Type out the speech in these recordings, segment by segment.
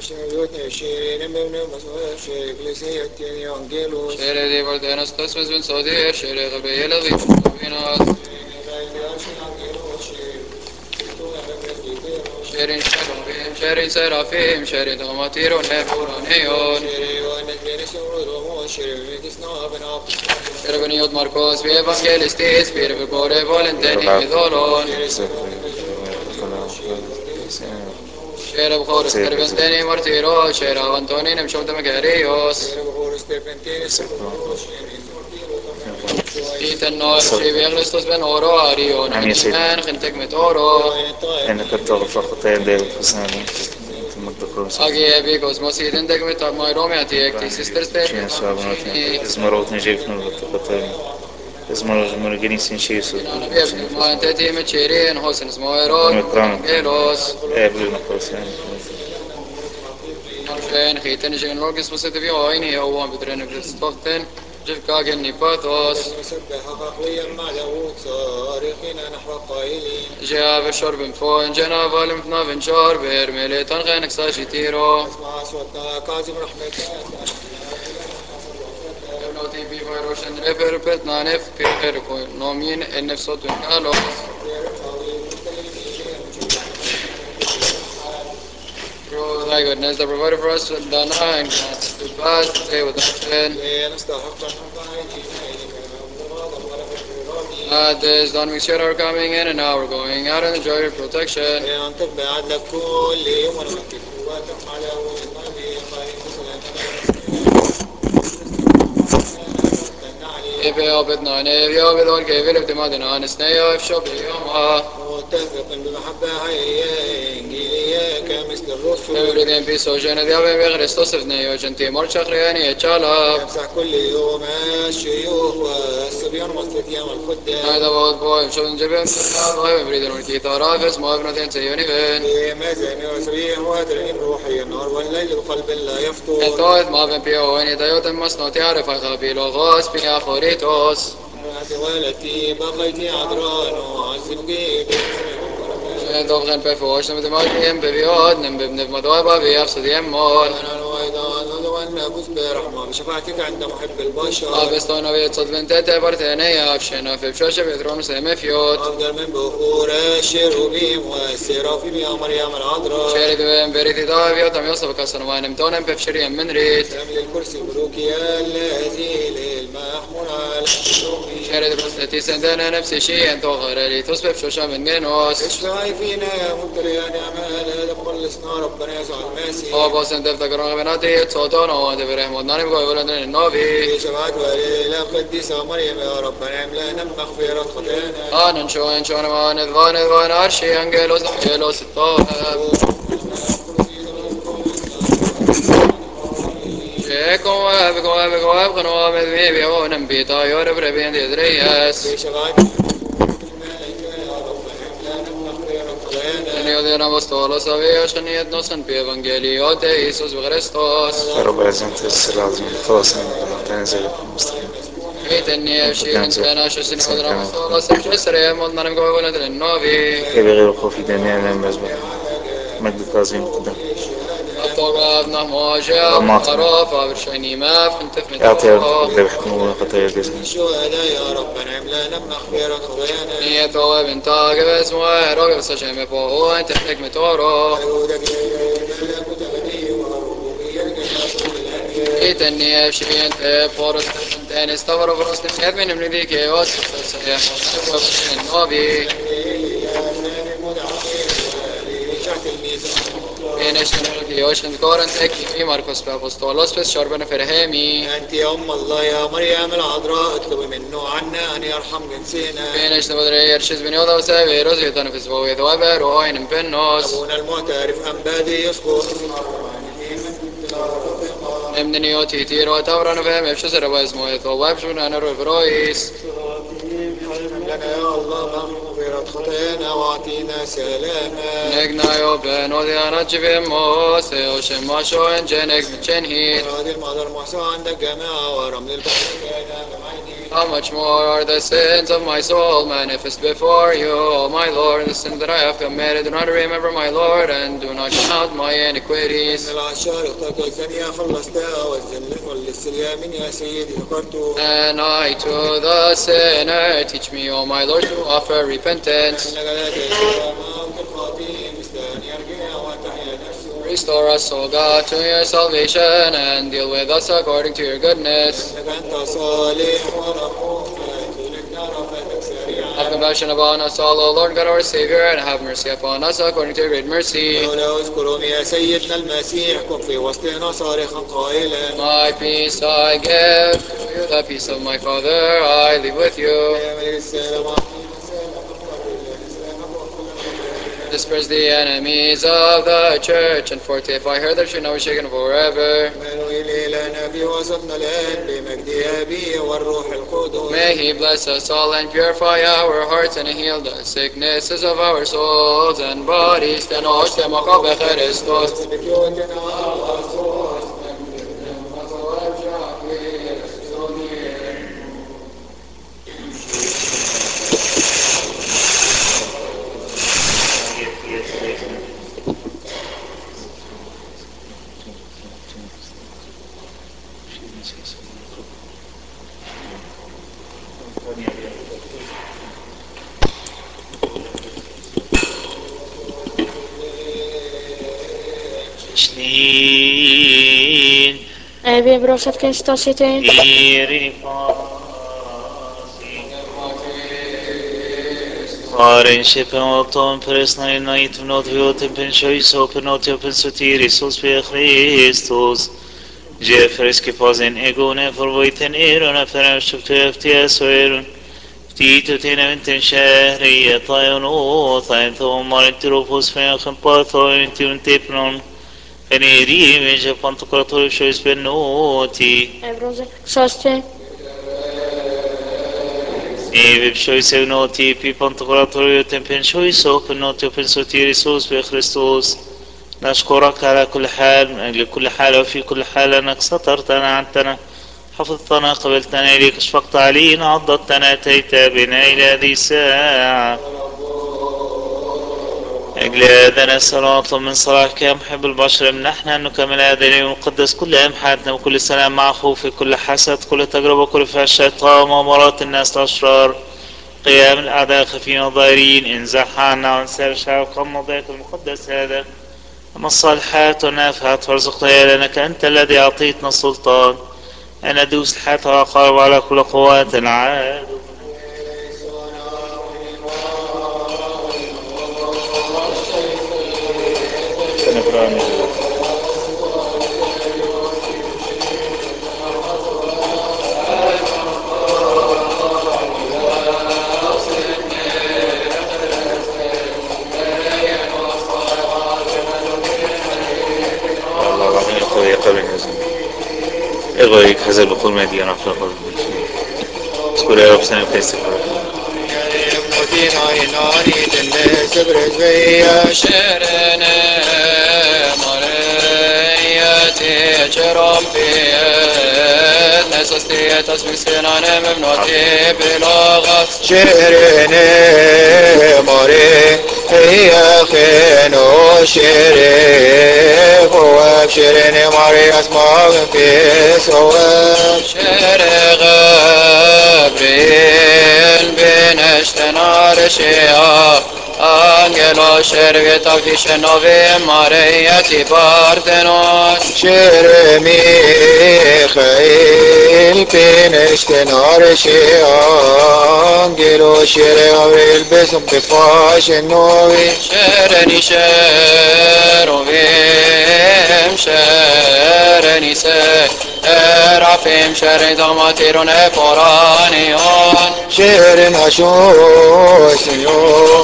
Shere di Vardanas Tasmas bin Saudi, Shere Gabriela di Vinas, Sherin Sharafim, Sherin Serafim, Sherin Tomatir, Nebuloneon, Shere Beniot Marcos, Evangelistis, Spire Core Volenteni, Dolon, Shere Bchor, Serventeni, Martiro, Shere Antonin, Shota Macarios, Iten Nor, Shivi Christus Ben Oro, Arion, Iman, Gentek Metoro, إنك تغفر خطايا بأنفسنا في المجد القدس. Agi Ebi Cosmos Iden Degmeta Myrom Ati Sisters Čija slavnotna izmarotne živknu vrtakotaju. Izmarotne genisin šisu. ما أنت تيم تشيرين حسن سمويروت إنجيلوس Ebruna kosan. مرشين خيتن جين لوكس وسد في عيني هو بدرن بستوفتن جفكا جني باثوس جاء بشرب فوين جنا فالم فنا فنشار بيرميلي تنغينك ساشيتيرو نوتي في فيروشن ريفر بيتنا نف كير نومين النفسوت ونكالوس Through thy goodness, the provider for us with the nine, to pass the day with the sin. This done, we share our coming in and now we're going out in the joy of protection. If you open nine, if you open one, give it up to Madden on a snake, if shall be متفق بمحبة كمثل الرسل. Everything be so generous, the Ave Christos of Neo, Genti, Morcha Creani, Chala. يمسح كل يوم الشيوخ والصبيان والفتيان والخدام. هذا هو البوي شون جبن الله بريدن والكيتار عافس ما ابنتين سيوني بن. في مزامير وسبيح وترنيم روحي النهار والليل بقلب لا يفطر. الطائف ما بن بيو وين دايوت مصنع تعرف خبيل وغاس بيا خوريتوس. والتي بقيتي عذران وعزم جيبي. دوغن بفوش نمد مالهم ببيوت نمبنف مدوبة بيفسد يمول أنا وأيضا نفس برحمة بشفاعتك عند محب البشر أبستون بيتصد من تتبرتني أفشنا في بشوشة بيثرون سيمفيوت أفضل من بخور الشيروبيم والسرافيم يا مريم العذراء شارد بين بريثي دافيوت أم يصف كسن وانمتون بفشريا من ريت تملي الكرسي ملوكي الذي للمحمول على شارد بسنتي سندنا نفسي شيئا تغير لي تصبح شوشة من جنوس اشفعي فينا يا مبتلي نعمال هذا مخلصنا ربنا يسوع المسيح وبس انت افتكرنا بناتي صوتنا وانت برحمة ودناني بقى يقول لنا النبي شفاعة وليلة قديسة مريم يا ربنا املأنا بمغفرة خطايانا ننشو ما نذوان عرشي انجيلوس الطاهر Eko ave kono med vi onem bita yor brevin de drejas. Io de namos todos sabios que ni etnosan pi evangeliote Iisus Christos. يا رب أنت السلام خلاص تنزل المستقيم. إتني أشير إنسان أشوس إن قدر مستوى سكسر يمون نرم قوي ولد النبي. بغير خوف دنيا من مزبط مجد كاظم قدام. الطاقة نهماجة وعرافة برشيني ما فنتف أعطي متوقع. ذبح نور خطايا الجسد. الشهداء يا ربنا املأنا بمغفرة خطايانا. نية ثواب انتاج باسمه روح بسشم فوق انت تك متورو. إتني أشي أنت فورس أنت نستور فرص نسيت من ذيك يوسف سيح النبي. إنش نمرك كورن تكي في ماركوس بأبوستولوس بس شربنا فرهمي. أنت يا أم الله يا مريم العذراء اطلبي منه عنا أن يرحم جنسنا. إنش نبدري يرشز بن يوضا وسابي رزي تنفس بوي ثوابر وين بنوس. أبونا المعترف أنبادي يسقط. من نيوتي تيرو تورن فهم يفشز ربا اسمه يثواب شونا نرو فرويس. لنا يا الله مغفرة خطايانا واعطينا سلاما. نجنا يوبن وديانا جبين موسى وشما شو انجنك من جنهيد. هذه المدر محسوى عندك جماعة ورمل البحر كينا بمعيني. How much more are the sins of my soul manifest before you, O my Lord? The sins that I have committed, do not remember, my Lord, and do not count my iniquities. And I to the sinner, teach me, O my Lord, to offer repentance. Restore us, O God, to your salvation, and deal with us according to your goodness. Have compassion upon us all, O Lord God our Savior, and have mercy upon us according to your great mercy. My peace I give to you, the peace of my Father I leave with you. Disperse the enemies of the church, and fortify her that she now is shaken forever. May he bless us all and purify our hearts and heal the sicknesses of our souls and bodies. Shlin Vi brosat Kristosity. Faren shippen åton presna inait vnot vioten penshois open otio pensutiris be Christus. Jefreski posen egone forvoiten erona framstöftias erun. Tito tenenten shahri tayon o tayon thomar intropos fenchen pathoin tipnon. Veneri meje pantokrator shois benoti. Brosat Kristosity. Evip shois evnoti pi pantokrator tempen shois open otio pensutiris be Christus. نشكرك على كل حال من أجل كل حال وفي كل حال أنك سترتنا عنتنا حفظتنا قبلتنا إليك اشفقت علينا عضدتنا أتيت بنا إلى هذه الساعة أجل هذا نسأل ونطلب من صلاحك يا محب البشر امنحنا أن نكمل هذا اليوم المقدس كل أيام حياتنا وكل سلام مع خوف كل حسد كل تجربة كل فعل الشيطان ومرات الناس الأشرار قيام الأعداء خفين وظاهرين انزح عنا وعن سائر الشعب قم مضيق المقدس هذا أما الصالحات والنافعات وارزقنا لأنك أنت الذي أعطيتنا السلطان أن ندوس الحياة والعقارب على كل قوات العاد اغويك هذا البخور مدينة في القلب اذكر يا رب سنة كيستغفر شيرين موري هي خينو شيرين وابشرين موري اسمع في سواب شير غبريل بنشتنا رشيا Angelo Shervita Vishnove Mariati Parthenos Shere Michael Pineshkenar Angelo Shere Gabriel Besum Befashenovi Shere Nisherovim Shere Nise Erafim Shere Damatiron Eporanion Shere Nasho Senor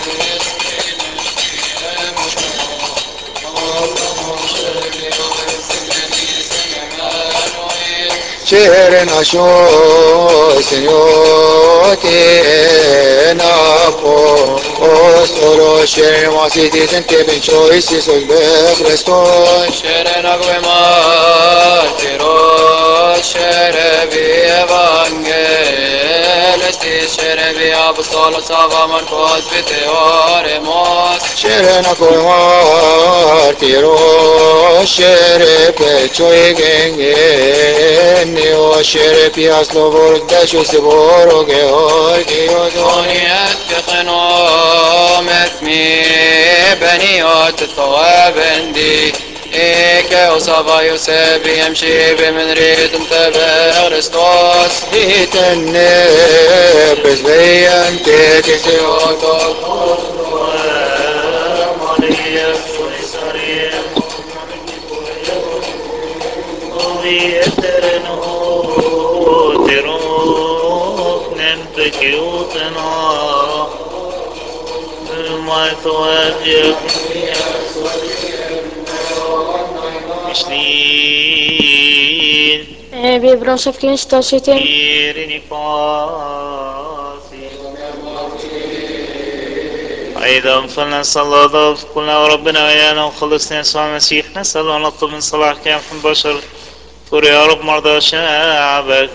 شهر نشو سنيوتي نابو أسطورو شهر ماسيتي سنتي بن شويسي سوز بخرستون شهر نقوي مارتيرو شهر بيبانجي Christis Sherebia Apostolos Sava Marcos Piteoremos Sherena Martiro Shere Pechoi Genge o Shere Piaslo Vorgashu Siboro Georgio Oniet Kechenum Ethmi Beniot Toabendi Ike Osava Yosef يمشي بمن ريتم تبع Christos Ditenne Besveyan Tekisiotol Maria Suisaria Ovi eterno Terok Nempekiutena Maitoadia Mishnin Ebe brosat Kristus ite. Irini Pasi أيضا فلنسأل الله كلنا وربنا وإيانا وخلصنا يسوع المسيح نسأل ونطلب من صلاحك يا محمد البشر تقول يا رب مرضى شعبك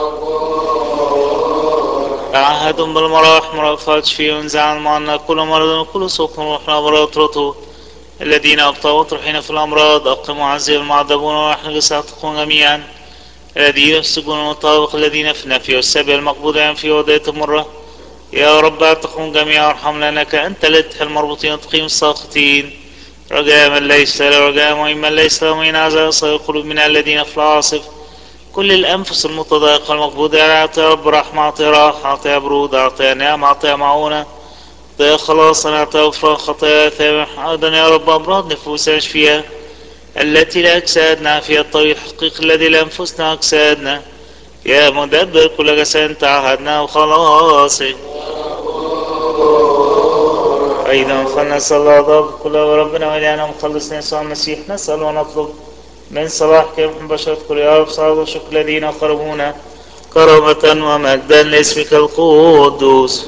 تعهدهم بالمراحم ورأفات شفيه وانزع معنا كل مرض وكل سوق وروحنا برأطرته الذين أبطأوا مطرحين في الأمراض أقموا عزي المعذبون ونحن سأتقون جميعا الذين يفسقون المطابق الذين في النفي والسبي المقبوض عن في وضعية مرة يا رب أعتقهم جميعا وارحم لأنك أنت الاتح المربوطين وتقيم الساقطين رجاء من ليس له رجاء من ليس له من أعزاء القلوب من الذين في العاصف كل الأنفس المتضايقة المقبوضة أعطي يا رب رحمة أعطي راحة أعطي برود أعطي نعمة أعطي معونة أعطي خلاصا أعطي غفران خطايا أيضا يا رب أمراض نفوس أشفياء التي لا أجسادنا فيها الطريق الحقيقي الذي لأنفسنا أجسادنا يا مدبر كل جسد تعهدنا وخلاصك أيضا فلنسأل الله كله وربنا وإلهنا مخلصنا يسوع المسيح نسأل ونطلب من صلاحك يا محمد بشر كل يا رب صعب وشكر الذين قربونا كرامة ومجدا لاسمك القدوس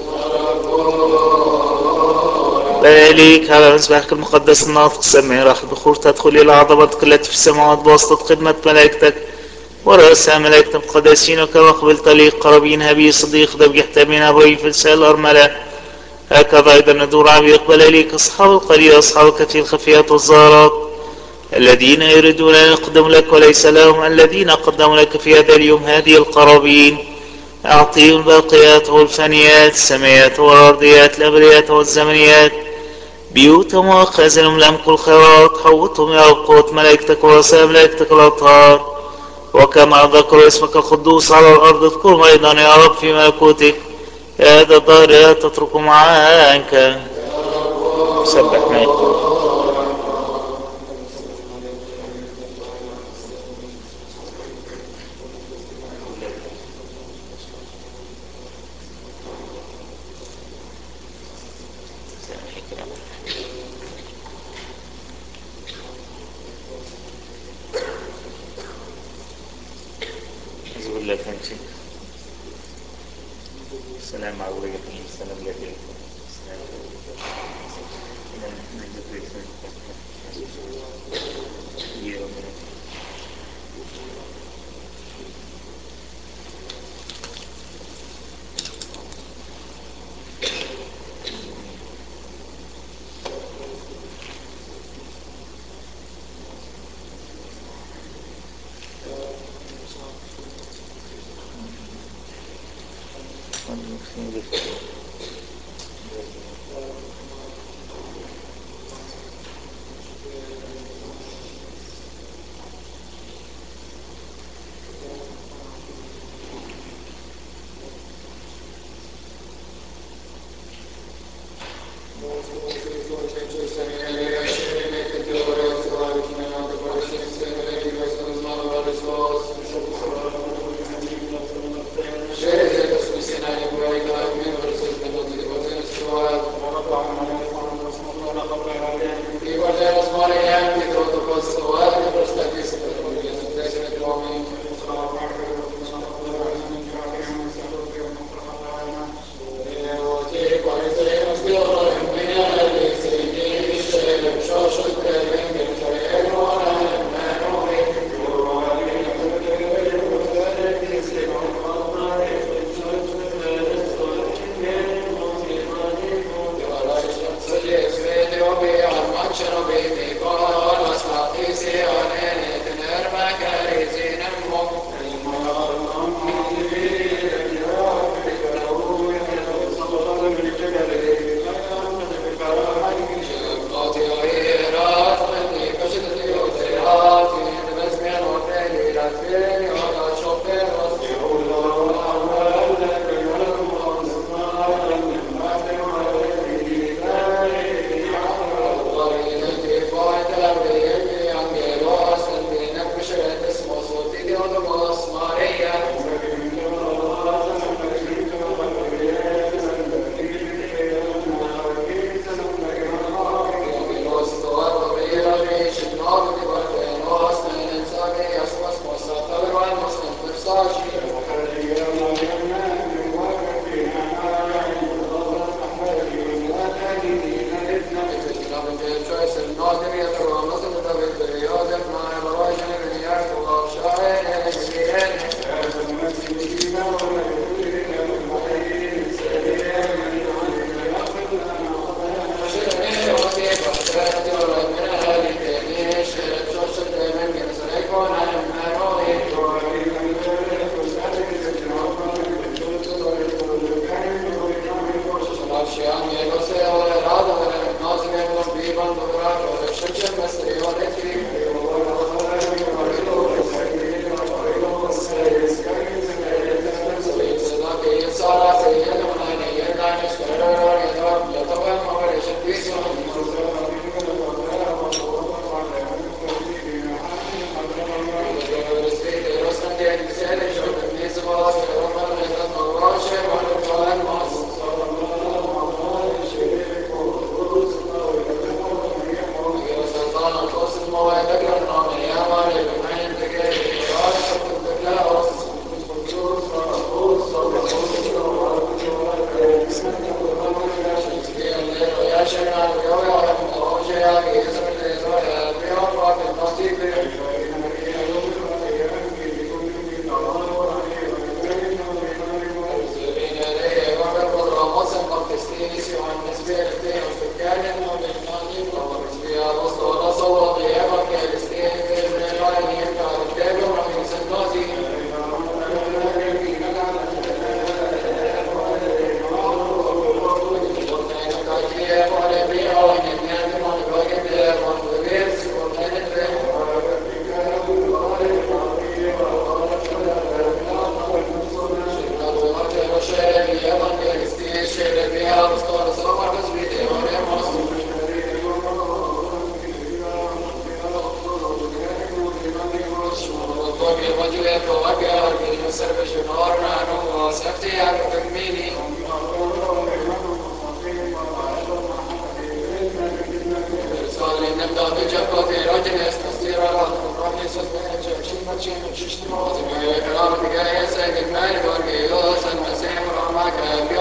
بارك على مسبحك المقدس الناطق السماء راح البخور تدخل إلى عظمتك التي في السماوات بواسطة خدمة ملائكتك ورأسها ملائكة مقدسين وكما قبلت لي قرابين هبي صديق ذبح تامين أبوي في لسان الأرملة هكذا أيضا ندور عم يقبل إليك أصحاب القليل أصحاب الكثير الخفيات والزهرات الذين يريدون أن يقدموا لك وليس لهم الذين قدموا لك في هذا اليوم هذه القرابين أعطيهم الباقيات والفانيات السمايات والأرضيات الأبديات والزمنيات بيوتهم وخازنهم لهم كل خيرات حوطهم يا قوة ملائكتك ورسائل ملائكتك الأطهار وكما ذكروا اسمك القدوس على الأرض اذكرهم أيضا يا رب في ملكوتك هذا الظهر لا تترك عنك سبح معي السلام عليكم السلام عليكم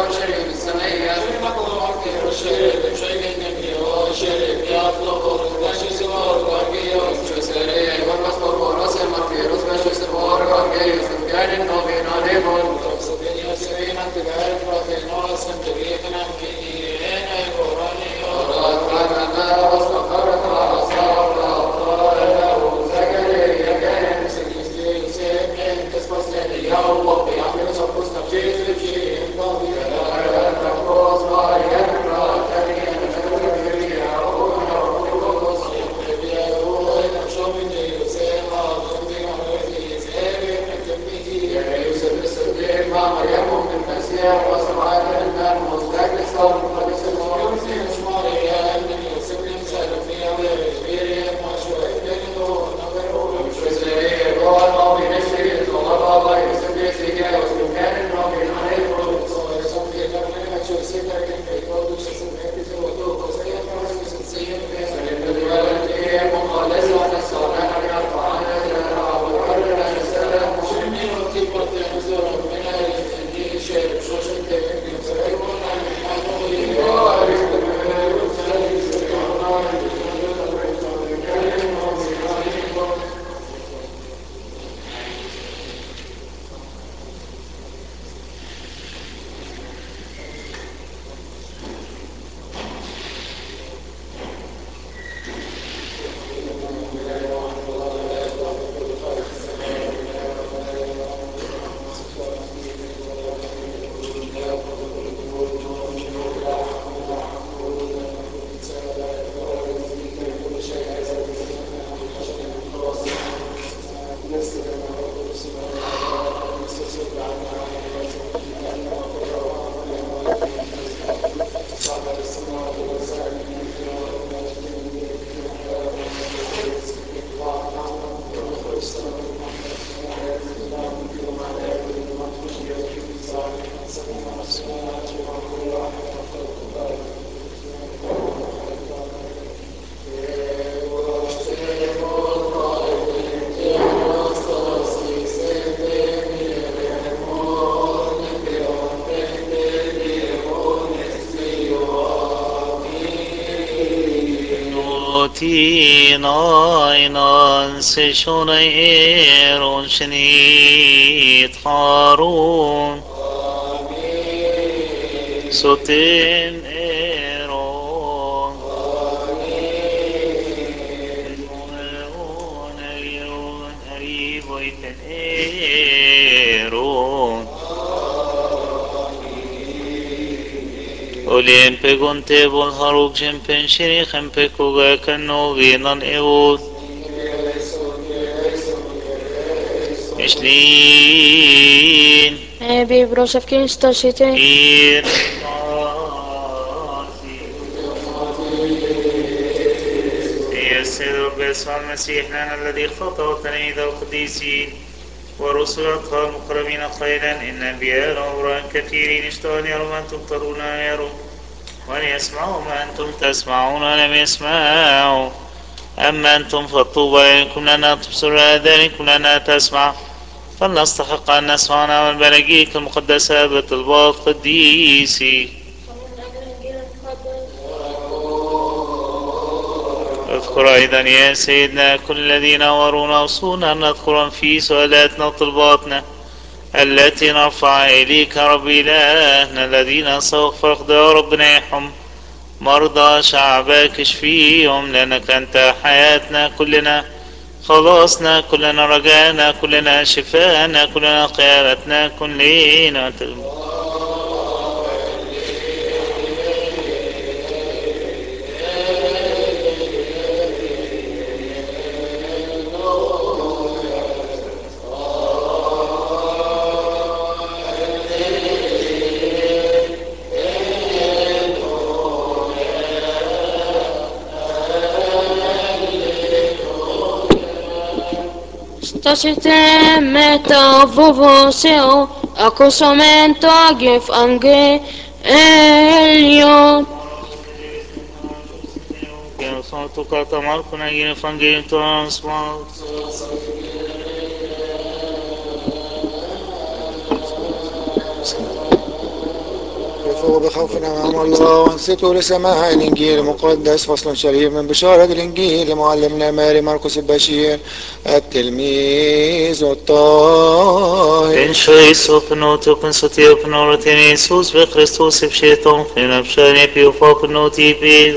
شيء السمية شيء شيء يطلب وشسور وكيوس شسري وكسر ورسم في رسم شسور وكيوس كان النوبين عليهم وصفين يسرين تبعي فرطين واسم جريمنا مكينين القرآن ورات عننا واستقرت على صار الأبطال وزكريا كان سكيستين سيمين تسمى سنية وقبي عمل صفوس تفجيز بشيء طبيعي لا تقوص وعيان راتني Tinainen se shonai eron shnit harun soten eron eron arivoiten eron Olien pegonte bon haruk jempen shiri khempe koga kanno vinan eut Ishlin Bibros of Kingston City. Ir يا سيد رب يسوع المسيح لنا الذي خطأ تلاميذ القديسين ورسل أطهار المكرمين خيرا إن أنبياء وأمراء كثيرين اشتهوا أن يروا ما أنتم ترون يروا وأن يسمعوا ما أنتم تسمعون ولم يسمعوا أما أنتم فالطوبى إنكم لنا تبصر آذانكم لنا تسمع فلنستحق أن نسمع نعم الملاجيك المقدسة بطلبات قديسي اذكر أيضا يا سيدنا كل الذين ورونا وصونا أن نذكرهم في سؤالاتنا وطلباتنا التي نرفع إليك رب إلهنا الذين سوف يا ربنا يرحم مرضى شعبك اشفيهم لأنك أنت حياتنا كلنا خلاصنا كلنا رجانا كلنا شفاءنا كلنا قيامتنا كلنا Tosite meta vovoseo accusamento agif ange elio. Sono toccato a Marco nel Vangelo Transmalt. وقفوا بخوف أمام الله وانصتوا لسماع الإنجيل المقدس. فصل شريف من بشارة الإنجيل لمعلمنا ماري مرقس البشير التلميذ الطاهر. En sjöjsåpnot och en sortierpnot till Jesus för Kristus i psketon för en uppkörning på uppåpnot i bil.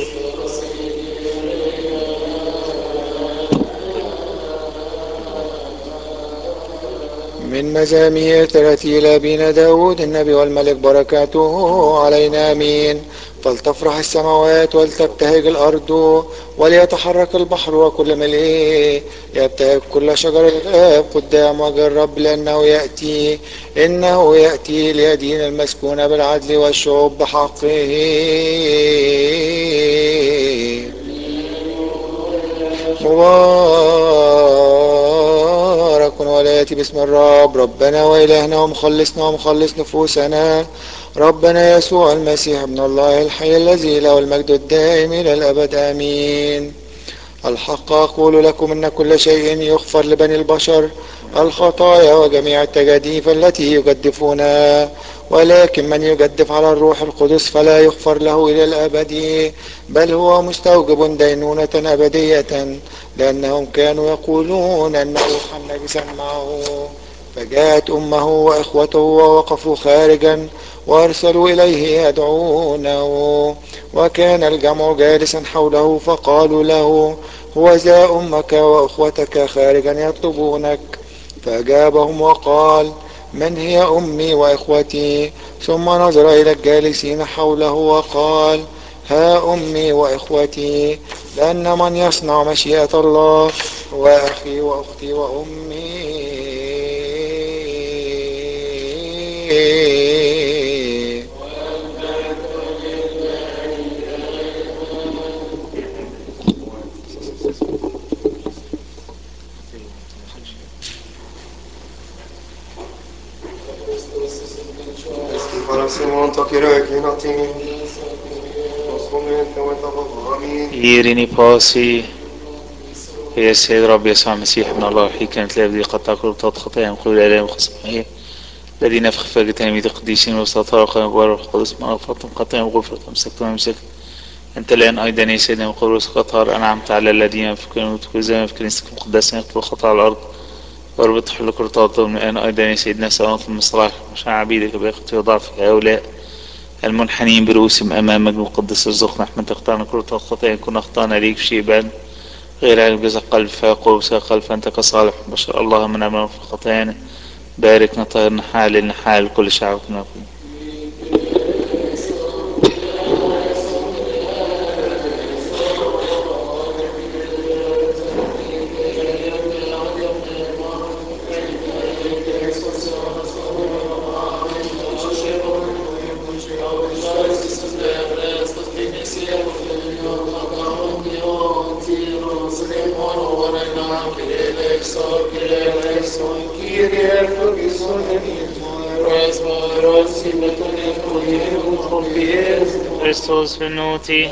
من مزامير ترتيل أبينا داود النبي والملك بركاته علينا آمين. فلتفرح السماوات ولتبتهج الأرض وليتحرك البحر وكل ملئه. يبتهج كل شجر الغاب قدام وجه الرب لأنه يأتي. إنه يأتي ليدين المسكون بالعدل والشعوب بحقه. مبارك ولا يأتي باسم الرب ربنا وإلهنا ومخلصنا ومخلص نفوسنا ربنا يسوع المسيح ابن الله الحي الذي له المجد الدائم إلى الأبد آمين. الحق أقول لكم إن كل شيء يغفر لبني البشر الخطايا وجميع التجاديف التي يجدفونها، ولكن من يجدف على الروح القدس فلا يغفر له إلى الأبد، بل هو مستوجب دينونة أبدية، لأنهم كانوا يقولون أن روحا نجسا معه. فجاءت أمه وإخوته ووقفوا خارجا وأرسلوا إليه يدعونه، وكان الجمع جالسا حوله فقالوا له هو ذا أمك وأخوتك خارجا يطلبونك. فأجابهم وقال من هي أمي وإخوتي؟ ثم نظر إلى الجالسين حوله وقال ها أمي وإخوتي، لأن من يصنع مشيئة الله هو أخي وأختي وأمي. إيريني باسي يا السيد رب يسوع المسيح ابن الله الوحيد كانت الذي قد تأكل خطايا من قبل الآلام وخصمه الذي نفخ في تلاميذ القديسين وسطر وقال القدس ما أغفرتم خطايا وغفرت أمسكتم أنت الآن أيضا يا سيدنا من قبل قطار أنعمت على الذين يفكرون كل زمان في كنيستك المقدسة يقتلوا خطأ على الأرض وربط حل كرطاتهم الآن أيضا يا سيدنا سواء في المصلاح مشاع عبيدك بأخذ وضعف هؤلاء المنحنين برؤوسهم أمامك المقدس ارزقنا احنا تختارنا كرة الخطايا كنا أخطأنا ليك في شيء بعد غير علم جزء قلب فيقول قلب فأنت كصالح بشر اللهم نعم في خطايانا باركنا طهرنا حال حال كل شعبنا. Kristus فنوتي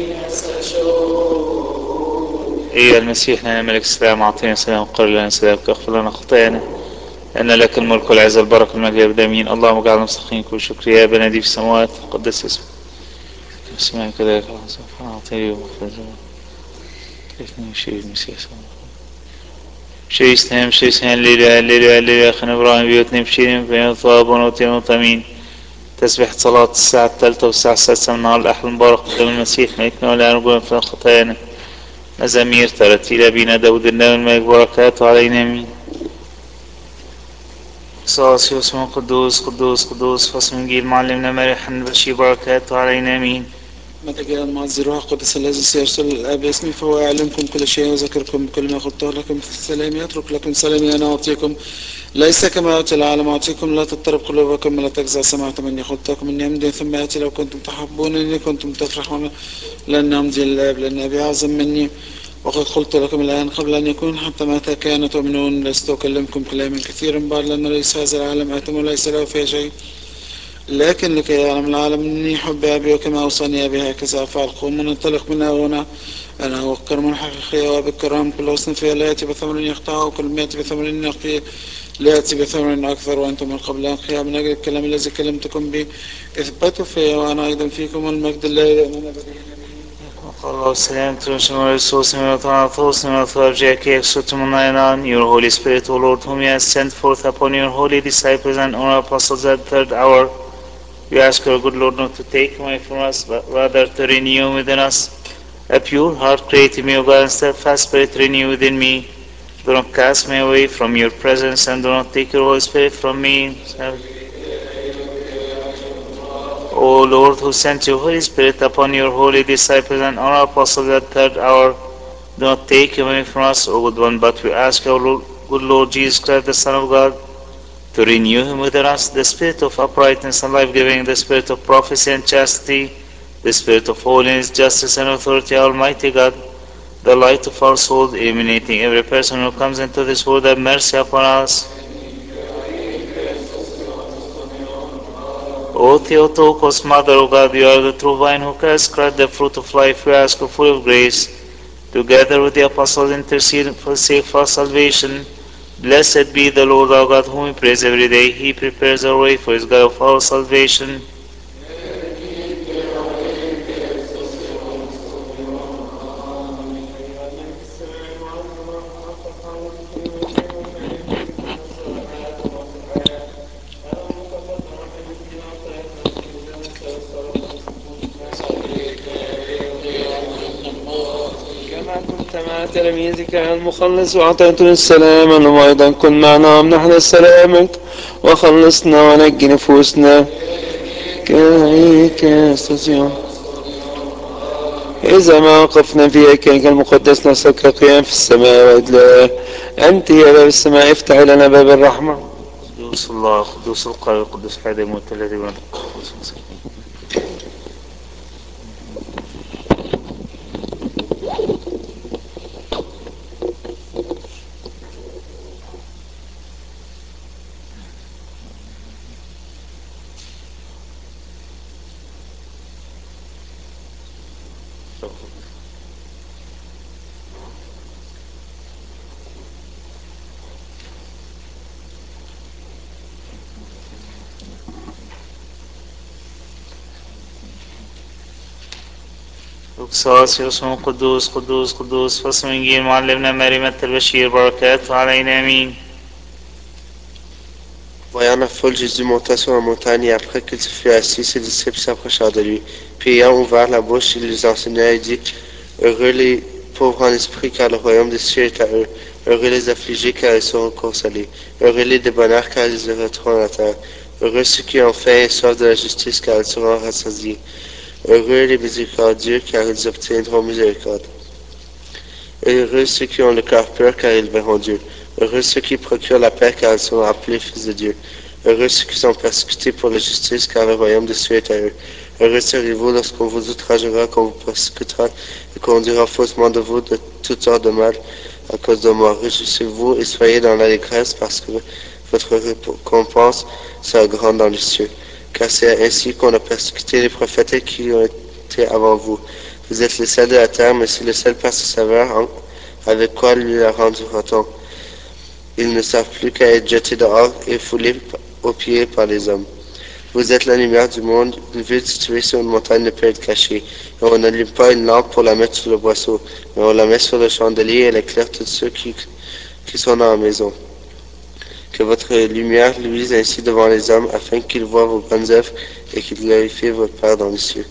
إيه المسيح لنا ملك السلام أعطينا سلام قل لنا سلامك اغفر لنا خطايانا أن لك الملك والعزة البركة المجد أبدا آمين. اللهم اجعلنا مستحقين كل شكر يا أبانا الذي في السماوات قدس اسمك اسمعك كذلك أعطيه ومخرجه كيفني شيء المسيح شيء إسلام شيء إسلام ليلة أخنا إبراهيم بيوتنا بشيرين بين طاب ونوتين وطمين تسبح صلاة الساعة 3 والساعة 6 من النهار الأحد المبارك قدام المسيح ملكنا ولا نرجو في خطايانا. مزامير ترتيل أبينا داود النبي الملك بركاته علينا آمين. قصاص يوسف قدوس قدوس قدوس فصل إنجيل معلمنا مريح البشير بركاته علينا آمين. متى جاء المعز الروح القدس الذي سيرسل الآب اسمي فهو يعلمكم كل شيء ويذكركم بكل ما قلته لكم في السلام يترك لكم سلامي أنا أعطيكم ليس كما يعطي العالم أعطيكم لا تضطرب قلوبكم ولا تجزع سمعت مني قلتكم إني أمضي ثم آتي لو كنتم تحبونني كنتم تفرحون لأن أمضي الآب لأن أبي أعظم مني وقد قلت لكم الآن قبل أن يكون حتى متى كان تؤمنون لست أكلمكم كلاما كثيرا بعد لأن ليس هذا العالم آتم وليس له فيه شيء لكن لكي يعلم العالم أني حب أبي وكما أوصاني أبي هكذا أفعل قوم وننطلق من هنا أنا هو الكرم الحقيقي وأبي الكرام كل حسن فيه لا يأتي بثمر يقطعه وكل ما يأتي بثمر يقيه ليأتي بثمن أكثر وأنتم من قبل أنقياء من أجل الكلام الذي كلمتكم به اثبتوا فيه وأنا أيضا فيكم المجد الله لأننا Allah salam to Shemar Jesus and Athos and Authority Exotumanayan, your Holy Spirit, O Lord, whom you have sent forth upon your holy disciples and honor apostles at the third hour. We ask our good Lord not to take away from us, but rather to renew within us a pure heart, create in me, O God, and steadfast spirit renew within me. Do not cast me away from your presence, and do not take your Holy Spirit from me. O Lord, who sent your Holy Spirit upon your holy disciples and honor apostles at the third hour, do not take him away from us, O good one, but we ask our Lord, good Lord Jesus Christ, the Son of God, to renew him within us, the spirit of uprightness and life-giving, the spirit of prophecy and chastity, the spirit of holiness, justice and authority, Almighty God, the light of our soul, illuminating every person who comes into this world, have mercy upon us. O Theotokos, Mother of God, you are the true vine who has cried the fruit of life. We ask you full of grace, together with the apostles, intercede for sake for salvation. Blessed be the Lord our God, whom we praise every day. He prepares our way for his God of our salvation. كما كنت مع تلاميذك المخلص وأعطيتنا السلام أنهم أيضا كن معنا ومنحنا سلامك وخلصنا ونجي نفوسنا كذلك يستطيع إذا ما وقفنا في هيكلك المقدس نسألك كقيام في السماء وإدلاء أنت يا باب السماء افتح لنا باب الرحمة. قدوس الله، قدوس القوي، قدوس حي الموت الذي من ركساس اسمه قدوس قدوس قدوس فاسم إنجيل معلمنا مريم البشير بركاته علينا آمين. Voyant la foule, Jésus monta sur la montagne et après qu'il se fut assis, ses disciples s'approchèrent de lui. Puis ayant ouvert la bouche, il les enseigna et dit, heureux les pauvres en esprit, car le royaume des cieux est à eux. Heureux les affligés, car ils seront consolés. Heureux les débonnaires, car ils hériteront la terre. Heureux ceux qui ont faim et soif de la justice, car ils seront rassasiés. Heureux les miséricordieux, car ils obtiendront miséricorde. Heureux ceux qui ont le cœur pur, car ils verront Dieu. Heureux ceux qui procurent la paix, car ils seront appelés fils de Dieu. Heureux ceux qui sont persécutés pour la justice, car le royaume des cieux est à eux. Heureux serez-vous lorsqu'on vous outragera, qu'on vous persécutera, et qu'on dira faussement de vous de toutes sortes de mal à cause de moi. Réjouissez-vous et soyez dans l'allégresse, parce que votre récompense sera grande dans les cieux. Car c'est ainsi qu'on a persécuté les prophètes qui ont été avant vous. Vous êtes le sel de la terre, mais si le sel perd sa saveur, avec quoi lui la rendra-t-on? Ils ne savent plus qu'à être jetés dehors et foulés aux pieds par les hommes. Vous êtes la lumière du monde. Une ville située sur une montagne ne peut être cachée. Et on n'allume pas une lampe pour la mettre sur le boisseau, mais on la met sur le chandelier et elle éclaire tous ceux qui sont dans la maison. Que votre lumière luise ainsi devant les hommes, afin qu'ils voient vos bonnes œuvres et qu'ils glorifient votre Père dans les cieux.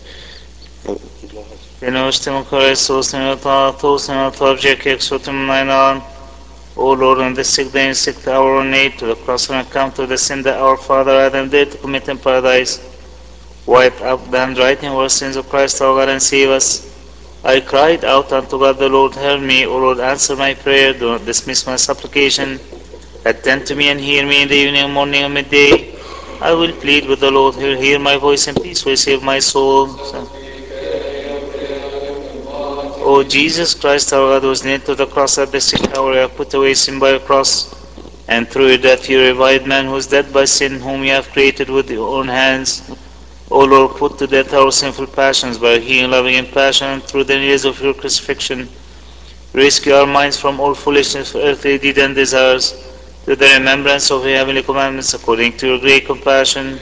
Venuste Christus in authoritas in authority exotum nainan. O Lord, on the sixth day and sixth hour on eight to the cross on account of the sin that our father Adam did to commit in paradise, wipe out the handwriting of our sins of Christ our God and save us. I cried out unto God, the Lord heard me. O Lord, answer my prayer. Do not dismiss my supplication. Attend to me and hear me in the evening, morning, and midday. I will plead with the Lord. He will hear my voice, and peace will save my soul. O Jesus Christ, our God, was nailed to the cross at the sixth hour. You have put away sin by your cross, and through your death you revived man who is dead by sin, whom you have created with your own hands. O Lord, put to death our sinful passions by your healing, loving, and passion, and through the years of your crucifixion, rescue our minds from all foolishness, earthly deed, and desires, to the remembrance of your heavenly commandments according to your great compassion.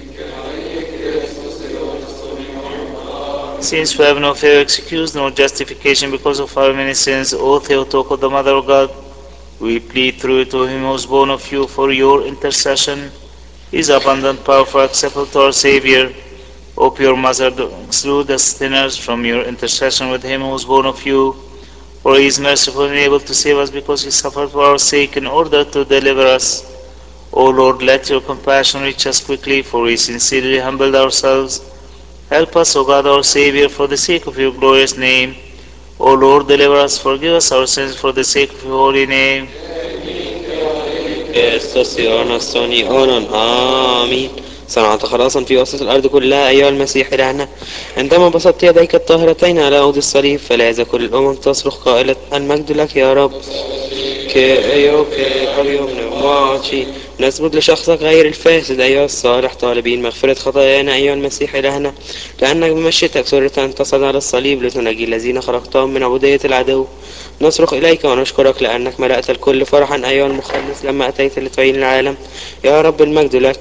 Since we have no fair excuse nor justification because of our many sins, O Theotokos, the Mother of God, we plead through to him who was born of you for your intercession, his abundant power for acceptable to our Savior. O pure Mother, exclude us sinners from your intercession with him who was born of you, for he is merciful and able to save us because he suffered for our sake in order to deliver us. O Lord, let your compassion reach us quickly, for we sincerely humbled ourselves. Help us, O God, our Savior, for the sake of your glorious name. O Lord, deliver us, forgive us our sins for the sake of your holy name. استوسيون صونيون آمين. صنعت خلاصا في وسط الأرض كلها أيها المسيح إلهنا، عندما بسطت يديك الطاهرتين على عود الصليب، فلاذ كل الأمم تصرخ قائلة المجد لك يا رب. كأيوم نمواتي نسجد لشخصك غير الفاسد أيها الصالح، طالبين مغفرة خطايانا أيها المسيح إلهنا، لأنك بمشيتك سرت أن تصعد على الصليب لتنجي الذين خلقتهم من عبودية العدو. نصرخ إليك ونشكرك لأنك ملأت الكل فرحا أيها المخلص لما أتيت لتعين العالم. يا رب المجد لك.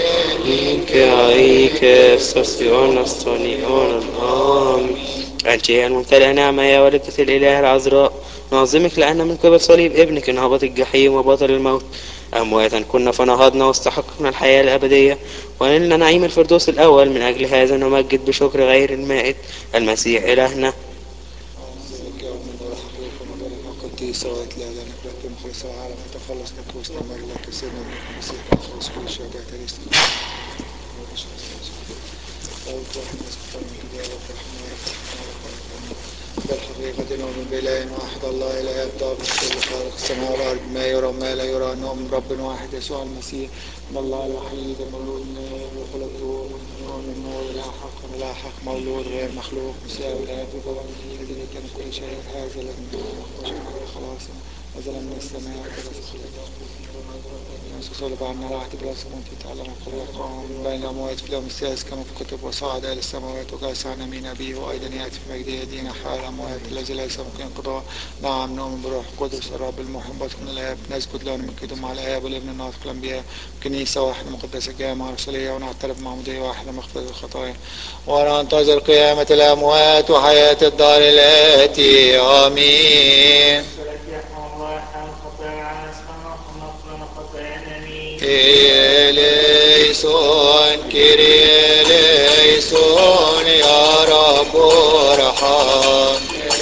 أنت هي الممتلئة نعمة يا والدة الإله العذراء، نعظمك لأن من قبل صليب ابنك انهبط الجحيم وبطل الموت. أمواتا كنا فنهضنا واستحقنا الحياة الأبدية ونلنا نعيم الفردوس الأول. من أجل هذا نمجد بشكر غير المائت المسيح إلهنا. قديسة وإتلاء لنا برتب مخلصة العالم وتخلص نفوسنا مجلك سيدنا ابنك المسيح نخلص كل شيء وجهة ليس بالحقيقة نؤمن بإله واحد الله إله يبدأ بالكل خالق السماء والأرض ما يرى وما لا يرى، نؤمن برب واحد يسوع المسيح من الله الوحيد المولود من الآب وخلقه نؤمن بالنور لا حق ولا حق مولود غير مخلوق مساوي لا يدرك الذي كان كل شيء هذا الذي من خلاصنا نزل من السماء وجلس خلقه صلب عنا العهد بلا سموت يتعلم وقام بين الأموات في اليوم الثالث كما في كتب وصعد إلى السماوات وجلس عن يمين أبيه وأيضا يأتي في مجده يدين حال الأموات الذي ليس ممكن قضاء. نعم نؤمن بروح القدس الرب المحب من الآب نسجد له ونمجده مع الآب والابن الناطق الأنبياء كنيسة واحدة مقدسة جامعة رسولية ونعترف معمودية واحدة مغفرة الخطايا وننتظر قيامة الأموات وحياة الدار الآتي آمين. إليسون كيري إليسون يا رب ارحم.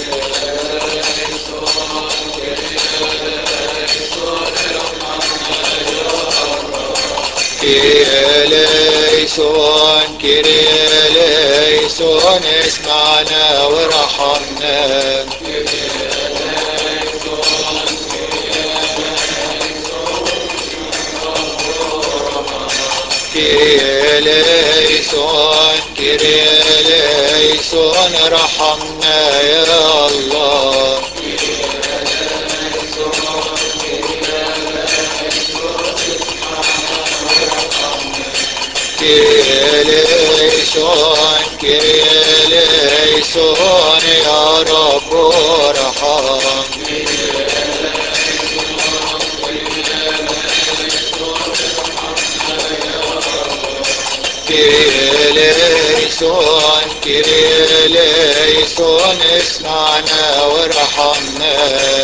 إليسون كيري إليسون اسمعنا وارحمنا. كيريليسون كيريليسون رحمنا يا الله. كيريليسون كيريليسون يا رب ارحم. كيريليسون كيريليسون اسمعنا وارحمنا.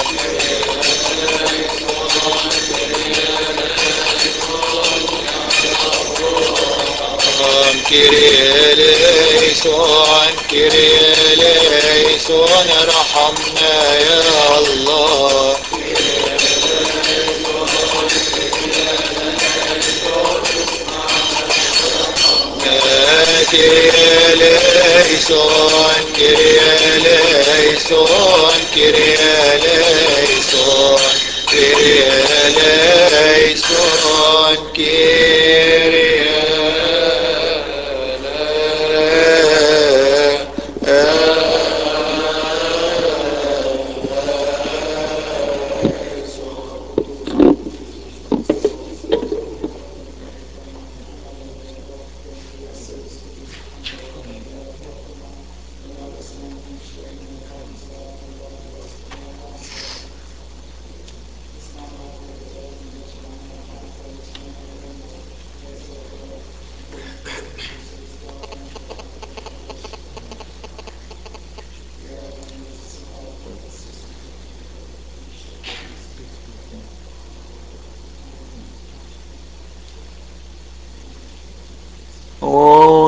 كيريليسون كيريليسون ارحمنا يا الله. كيريليسون كيريليسون كيريليسون كيريليسون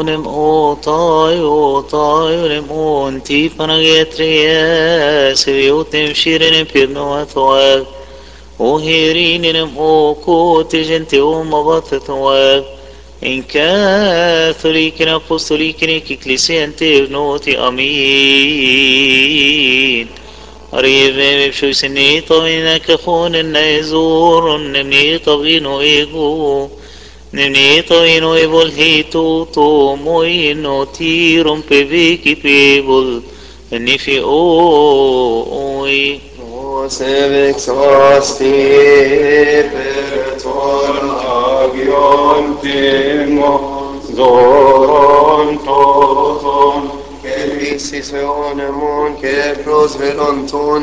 onem otaionem onti panagetries viotem shirinem pirnoatoag ohirinem okotijentium abatatoag in Catholic and Apostolic and Ecclesiante noti amin. Arrive bشوي سنيتو إنك خون النيزور نمنيتو إنو إيغو نمنيتو إنو إبول هيتو تومو إنو تيرم بيبيكي بيبول نفي أوي Sevex hosti per agion timo zoron toton Kervisi seonemon, kerpros velonton,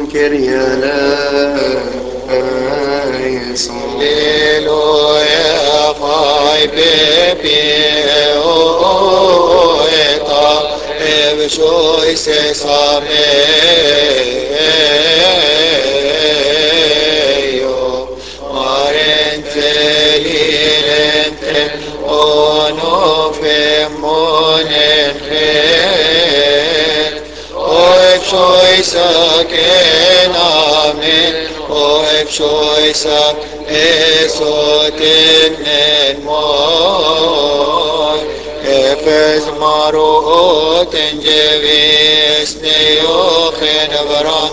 kerjeleison. Alleluia, fai pepe o eta evshoi se sameyo marente lirente ono femonen Oy saken amen Oy sak esoten en moy Efes marot en jevis neochen avram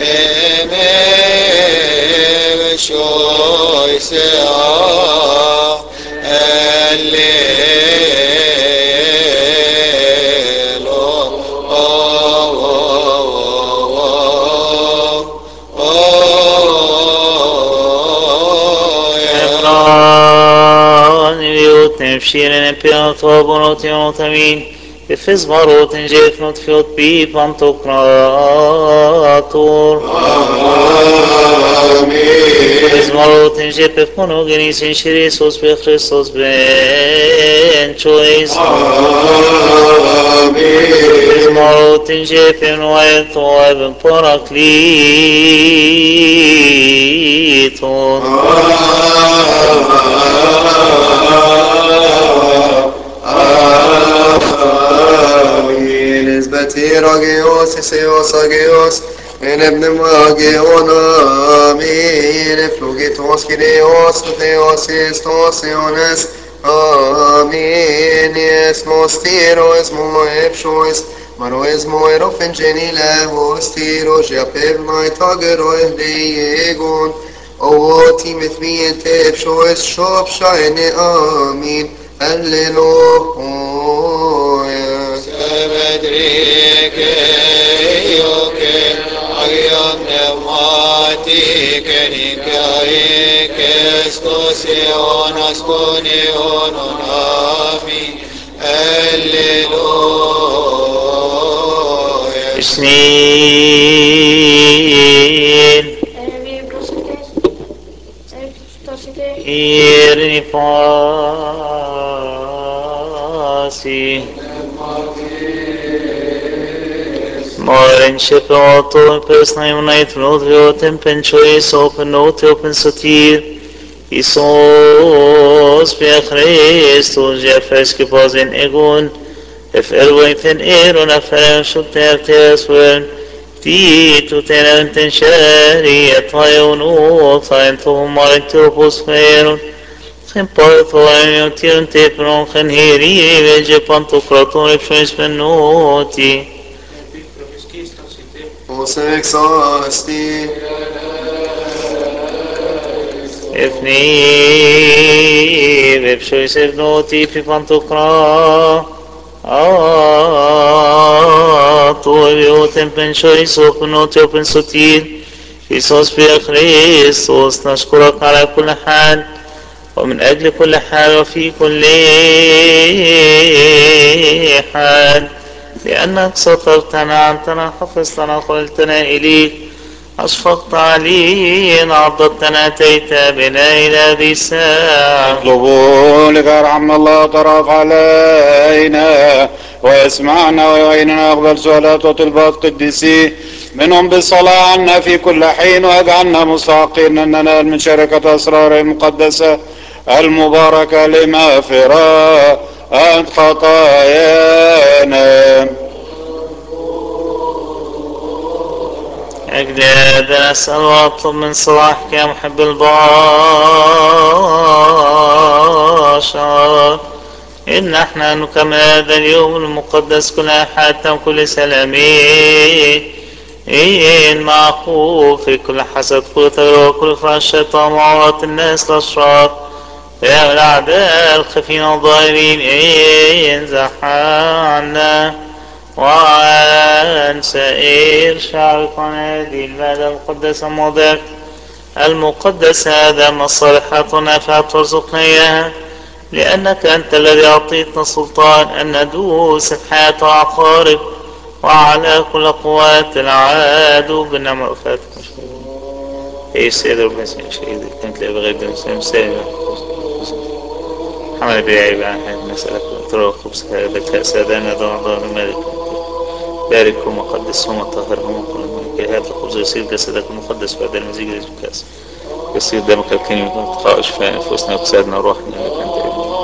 Emev shoy sea Nefshirene pianto bonoti otamin Efes marot en jefnot fiot pi pantokrator Efes marot en jepef monogenis en shirisos be Christos ben chois Efes marot en jefen oet oeben parakliton Nesbeti ragios, iseos agios, en ebnem agion amin, eflugitos kineos, theos istos iones, amin, es mostiro, es mo epshois, maro es mo erofen genile, hostiro, japev maitagero egon, o timith me and tep shois shop shine amin, Alleluia. Sebedrike yoke agion pneumati kenikari kestosion askonion amin. Alleluia. Snin Vi brosite. Stosite. Irini pasi Morin shepeoto pesnaim nait vnot viotem penchois open note open sotir Isos via Christus jefes kipozin egun If elwaithen eron aferen shulter teswen Titu tenen tenshari etayonu Tayin tuhum marik tupus feron Gen partoen tion tepron gen heri veje pantokraton epshois penoti Os exasti. Efni epshois penoti pi pantokra tu eviotem penshois opnoti open sotir Isos via Christus نشكرك على كل حال ومن أجل كل حال وفي كل حال لأنك سترتنا عنتنا حفظتنا قلتنا إليك أشفقت علينا عضدتنا أتيت بنا إلى هذه الساعة اطلبوا ليرحمنا الله طرف علينا ويسمعنا ويعيننا يقبل سؤالات وطلبات قديسيه منهم بالصلاة عنا في كل حين واجعلنا مستحقين أن ننال من شركة أسرار المقدسة المباركة لمغفرة عن خطايانا. أجل هذا نسأل وأطلب من صلاحك يا محب البشر إن احنا نكمل هذا اليوم المقدس كل حياتنا وكل سلامين مع خوفك كل حسد كل تجربة وكل فعل الشيطان وعورات الناس الأشرار يا الأعداء الخفين الظاهرين انزح عنا وعن سائر شعبك عن هذه البلد المقدسة موضعك المقدس هذا من الصالحات والنافعة ترزقنا إياها لأنك أنت الذي أعطيتنا سلطان أن ندوس الحياة وعقارب وعلى كل قوات العدو بالنعمة والفاتحة. إيه السيد ربنا اسمه شهيد كانت لي بغير دون سالم حمل بعيب عن هذه المسألة ترى خبز هذا كأس هذانا ضمن الملك باركهم وقدسهم وطهرهم وكل ملك هذا الخبز يصير جسدك المقدس وهذا المزيج الكأس يصير دمك الكريم وتقاء شفاء أنفسنا وأجسادنا وروحنا لك أنت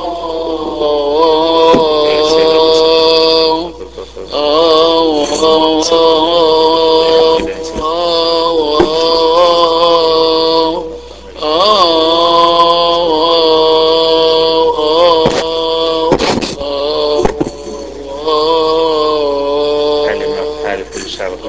حالي كل شعبك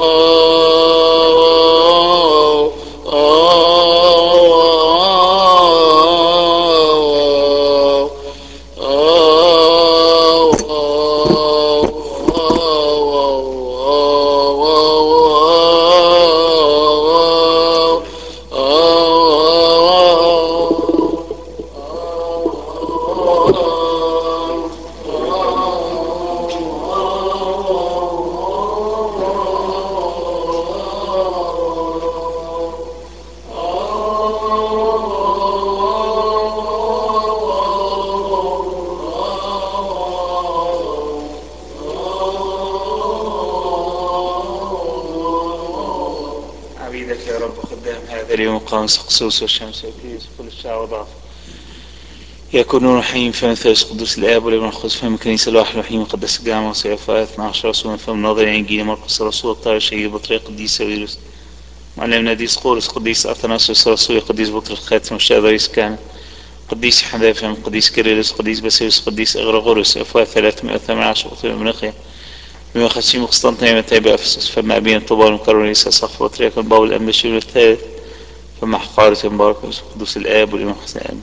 عبيدك يا رب خدام هذا اليوم قامس خصوص والشمس وكيس كل الشعب وضعف يكونون حين فم ثالث قدوس الآب والابن القدس فم الكنيسة الواحد الوحيد مقدس الجامعة وصيافة 12 رسول فم ناظر إنجيل مرقس الرسول الطاهر شهيد بطريق قديس ويروس معلمنا ديس قورس قديس أثناسيوس الرسول قديس بطرس الخاتم والشهد رئيس كان قديس حذافم قديس كيرلس قديس باسيلس قديس أغرغورس أفواه 318 بطريق مناخية بما خشيم قسطنطينية تابع أفسس فما أبين طوبى المكرونيس صف بطريق الباول الأنبشير الثالث فما حقارة مبارك قدوس الآب والإمام حسين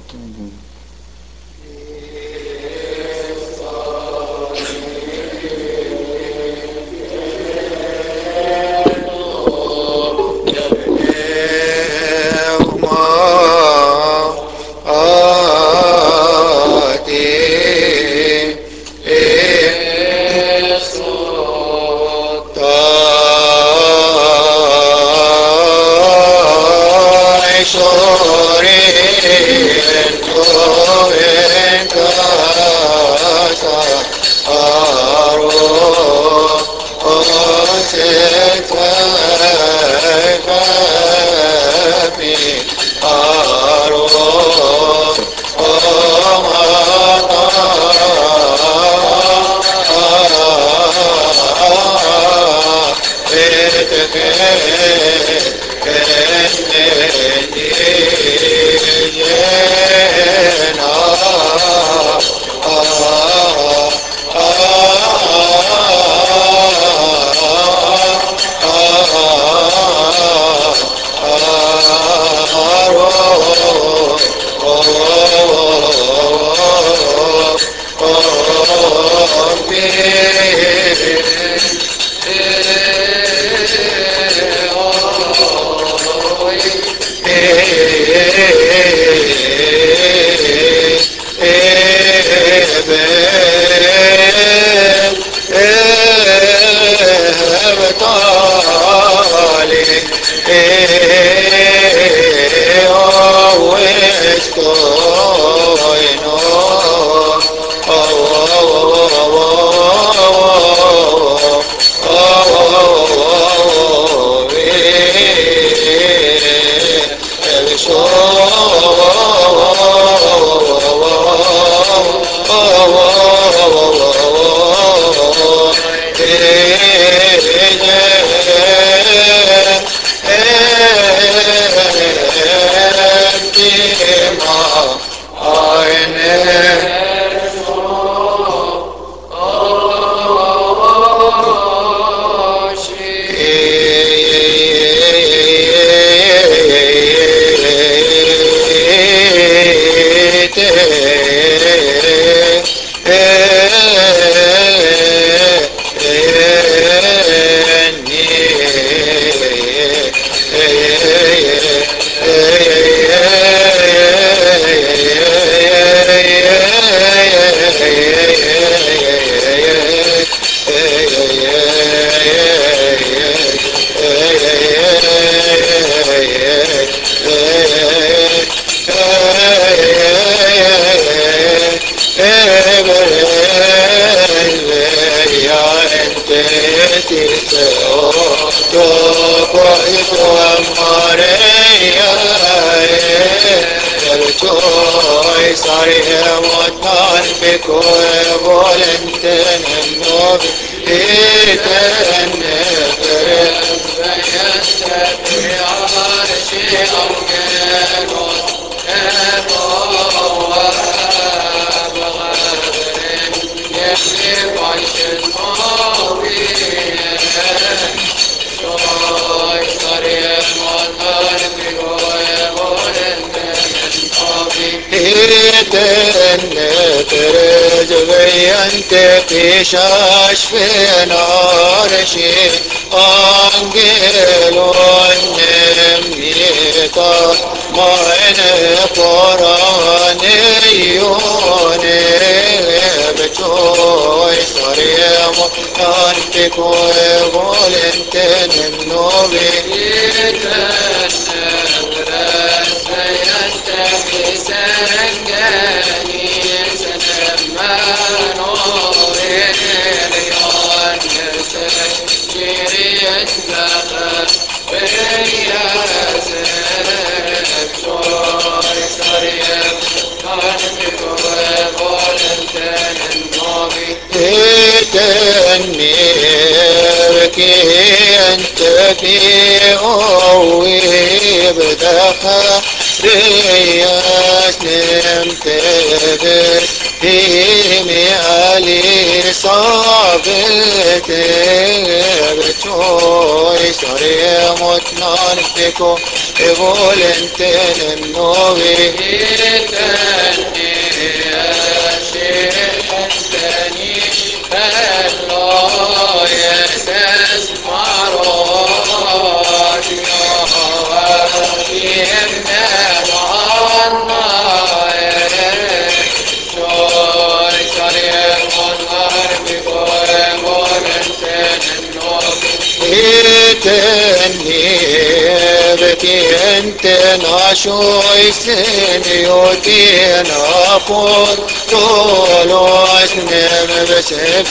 Pisaš fenarši angelon nemnita mane korane yone betoj saremo antiko volenten novi انت في اوي بدخا رياس نمتبر هيمي علي صابت بتوي سريموت نارتكو يقول انت النوبي بكي انت ناشوي سنيوتين اقول طولو اسنم بس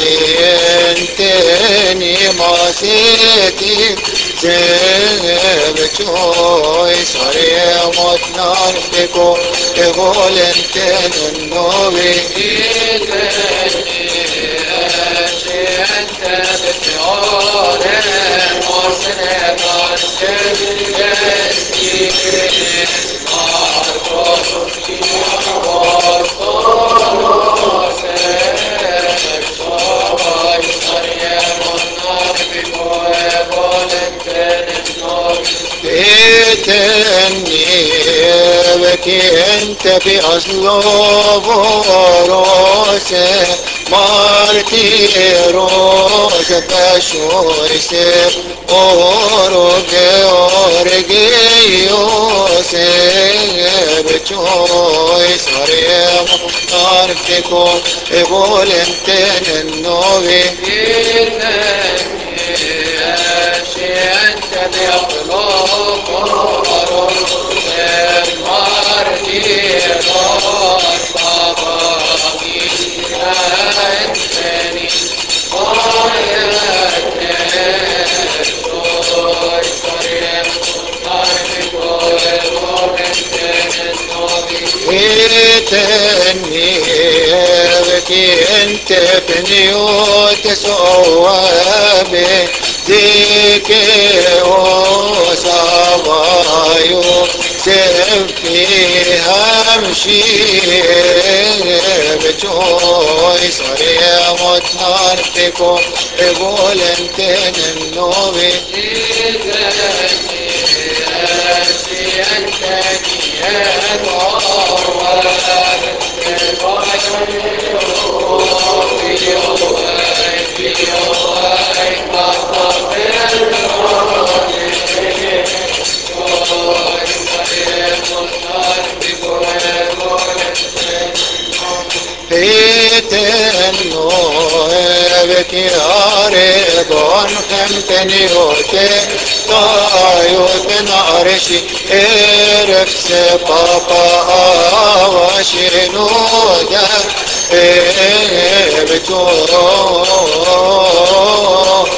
بنتني ما سيتي زيب شوي صريموت نارتكو يقول انت النوبي بكي انت في اصلوب روسه مارتي روسه فشويسه اورجي يوسه بتشوي صريم ارتكو يقول انت النوبي بكي انت بنيوت صوابي ذيك وصوايو سفي همشي بجوي صريموت نارتكو يقول انت النوبي بكي عارضون خمتني وتي طايوت نارشي ارفس بابا وشنودا بتو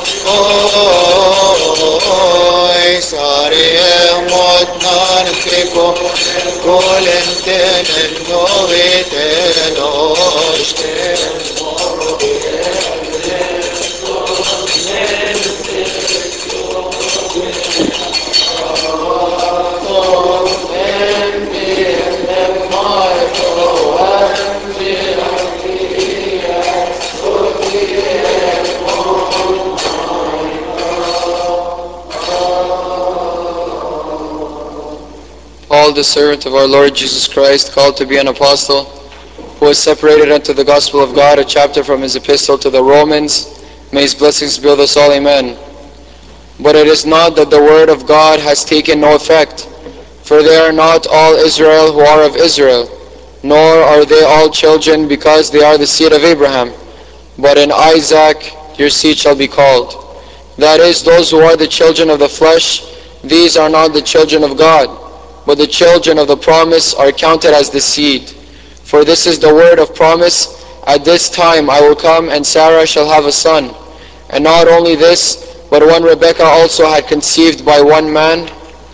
Paul, the servant of our Lord Jesus Christ, called to be an apostle, who was separated unto the gospel of God, a chapter from his epistle to the Romans. May his blessings be with us all, amen. But it is not that the word of God has taken no effect, for they are not all Israel who are of Israel, nor are they all children because they are the seed of Abraham. But in Isaac your seed shall be called. That is, those who are the children of the flesh, these are not the children of God, but the children of the promise are counted as the seed. For this is the word of promise, at this time I will come, and Sarah shall have a son. And not only this, but when Rebekah also had conceived by one man,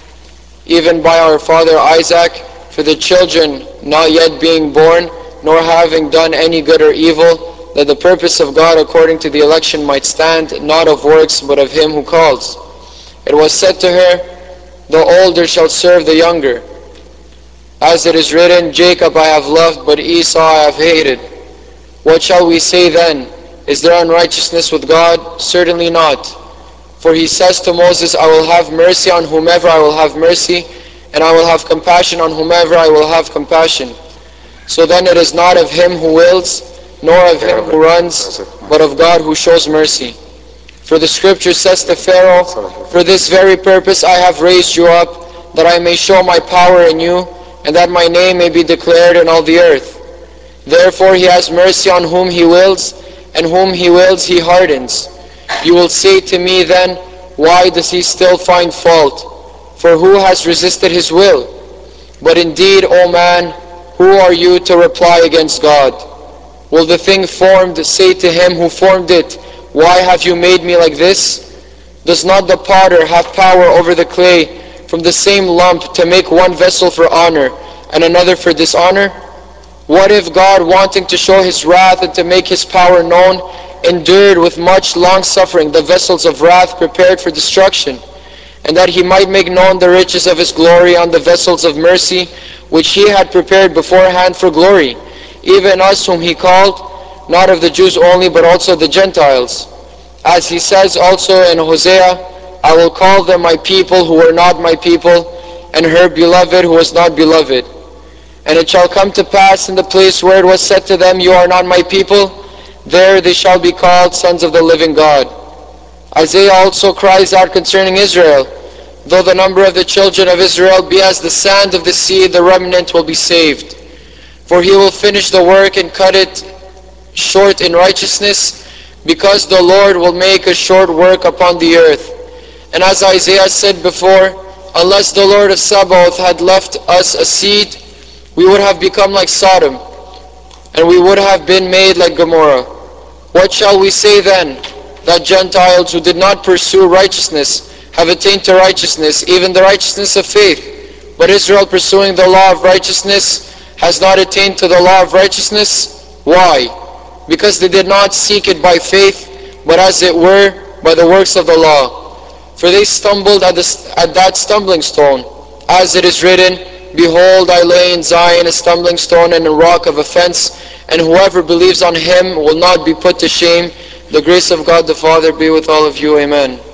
even by our father Isaac, for the children not yet being born, nor having done any good or evil, that the purpose of God according to the election might stand, not of works, but of him who calls. It was said to her, the older shall serve the younger. As it is written, Jacob I have loved, but Esau I have hated. What shall we say then? Is there unrighteousness with God? Certainly not. For he says to Moses, I will have mercy on whomever I will have mercy, and I will have compassion on whomever I will have compassion. So then it is not of him who wills, nor of him who runs, but of God who shows mercy. For the scripture says to Pharaoh, for this very purpose I have raised you up, that I may show my power in you, and that my name may be declared in all the earth. Therefore he has mercy on whom he wills, and whom he wills he hardens. You will say to me then, why does he still find fault? For who has resisted his will? But indeed, O man, who are you to reply against God? Will the thing formed say to him who formed it, why have you made me like this? Does not the potter have power over the clay from the same lump to make one vessel for honor and another for dishonor? What if God, wanting to show his wrath and to make his power known, endured with much long suffering the vessels of wrath prepared for destruction, and that he might make known the riches of his glory on the vessels of mercy, which he had prepared beforehand for glory, even us whom he called, not of the Jews only, but also the Gentiles. As he says also in Hosea, I will call them my people who were not my people, and her beloved who was not beloved. And it shall come to pass in the place where it was said to them, you are not my people, there they shall be called sons of the living God. Isaiah also cries out concerning Israel, though the number of the children of Israel be as the sand of the sea, the remnant will be saved. For he will finish the work and cut it short in righteousness, because the Lord will make a short work upon the earth. And as Isaiah said before, unless the Lord of Sabaoth had left us a seed, we would have become like Sodom, and we would have been made like Gomorrah. What shall we say then? That Gentiles who did not pursue righteousness have attained to righteousness, even the righteousness of faith. But Israel, pursuing the law of righteousness, has not attained to the law of righteousness. Why? Because they did not seek it by faith, but as it were by the works of the law. For they stumbled at that stumbling stone. As it is written, Behold, I lay in Zion a stumbling stone and a rock of offense, and whoever believes on him will not be put to shame. The grace of God the Father be with all of you. Amen.